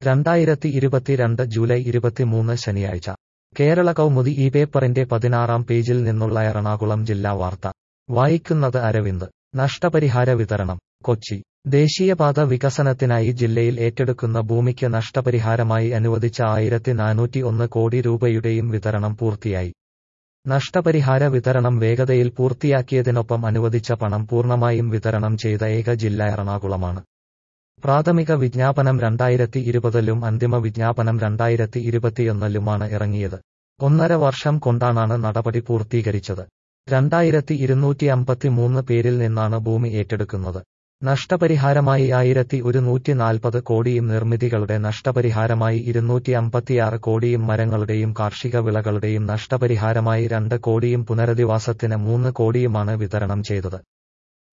2022 July 23 ശനിയാഴ്ച കേരള കൗമുദി ഈ പേപ്പറിന്റെ 16-ാം പേജിൽ നിന്നുള്ള എറണാകുളം ജില്ലാ വാർത്ത വായിക്കുന്നത് അരവിന്ദ്. നഷ്ടപരിഹാര വിതരണം. കൊച്ചി. ദേശീയപാത വികസനത്തിനായി ജില്ലയിൽ ഏറ്റെടുക്കുന്ന ഭൂമിക്ക് നഷ്ടപരിഹാരമായി അനുവദിച്ച 1401 കോടി രൂപയുടെയും വിതരണം പൂർത്തിയായി. നഷ്ടപരിഹാര വിതരണം വേഗതയിൽ പൂർത്തിയാക്കിയതിനൊപ്പം അനുവദിച്ച പണം പൂർണ്ണമായും വിതരണം ചെയ്ത ഏക ജില്ല എറണാകുളമാണ്. പ്രാഥമിക വിജ്ഞാപനം 2020-ലും അന്തിമ വിജ്ഞാപനം 2021-ലുമാണ് ഇറങ്ങിയത്. 1.5 വർഷം കൊണ്ടാണ് നടപടി പൂർത്തീകരിച്ചത്. 2253 പേരിൽ നിന്നാണ് ഭൂമി ഏറ്റെടുക്കുന്നത്. നഷ്ടപരിഹാരമായി 1140 കോടിയും നിർമ്മിതികളുടെ നഷ്ടപരിഹാരമായി 256 കോടിയും മരങ്ങളുടെയും കാർഷിക വിളകളുടെയും നഷ്ടപരിഹാരമായി 2 കോടിയും പുനരധിവാസത്തിന് 3 കോടിയുമാണ് വിതരണം ചെയ്തത്.